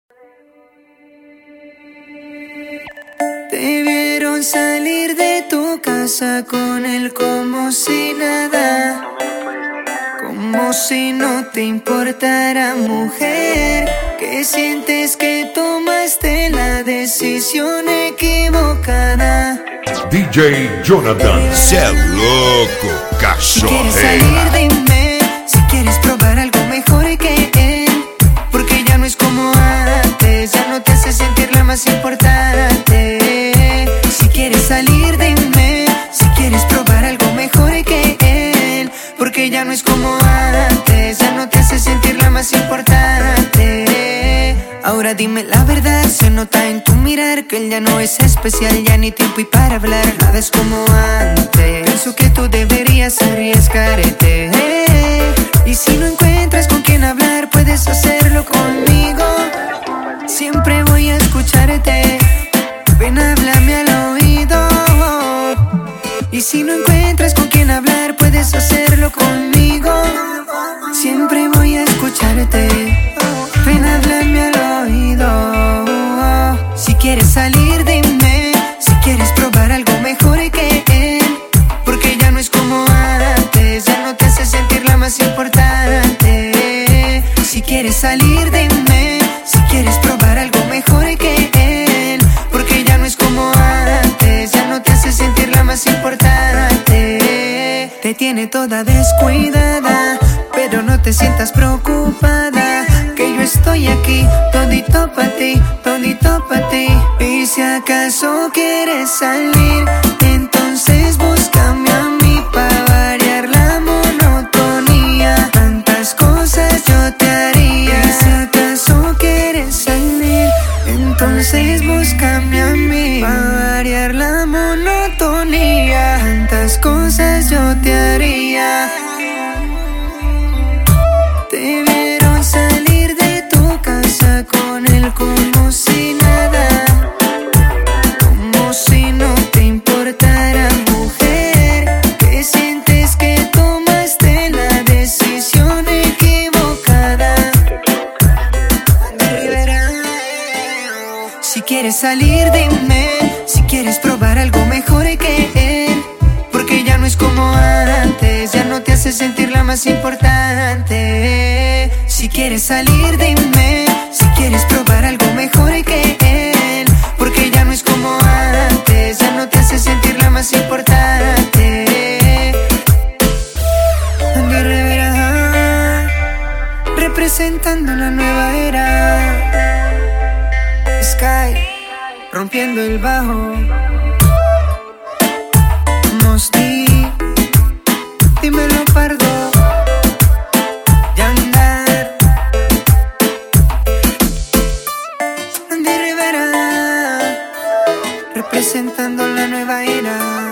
Te vieron salir de tu casa con él como si nada, como si no te importara, mujer. ¿Qué sientes que tomaste la decisión equivocada? DJ Jonathan, ¡Sé loco, Si quieres salir, cachorrera! dime. Si quieres probar algo mejor que él, porque ya no es como antes, ya no te hace sentir la más importante. Si quieres salir, dime. Si quieres probar algo mejor que él, porque ya no es como antes, ya no te hace sentir la más importante. Ahora dime la verdad, se nota en tu mirar que él ya no es especial, ya ni tiempo y para hablar, nada es como antes. Pienso que tú deberías arriesgarte, y si no encuentras con quién hablar, puedes hacerlo conmigo. Siempre voy a escucharte, ven, háblame al oído. Y si no encuentras con quién hablar, puedes hacerlo conmigo. Siempre voy a escucharte, ven, háblame al oído. Si quieres salir, dime. Si quieres probar algo mejor que él, porque ya no es como antes, ya no te hace sentir la más importante. Si quieres salir, dime. Si quieres probar algo mejor que él, porque ya no es como antes, ya no te hace sentir la más importante. Te tiene toda descuidada, pero no te sientas preocupada, que yo estoy aquí, todito pa' ti, todito pa' ti. Y si acaso quieres salir, entonces búscame a mí pa' variar la monotonía. Tantas cosas yo te haría. Y si acaso quieres salir, entonces búscame a mí pa' variar la monotonía. Tantas cosas yo te haría. Te vieron salir de tu casa con él como si nada, como si no te importara, mujer. ¿Qué sientes que tomaste la decisión equivocada? Rivera. Si quieres salir, dime. Si quieres probar algo mejor que él, porque ya no es como antes, ya no te hace sentir la más importante. Si quieres salir, dime. Si quieres probar algo mejor que él, porque ya no es como antes, ya no te hace sentir la más importante. Andy Rivera, representando la nueva era. Sky, rompiendo el bajo. Mosty, dímelo, Pardo. Yandar, Andy Rivera, representando la nueva era.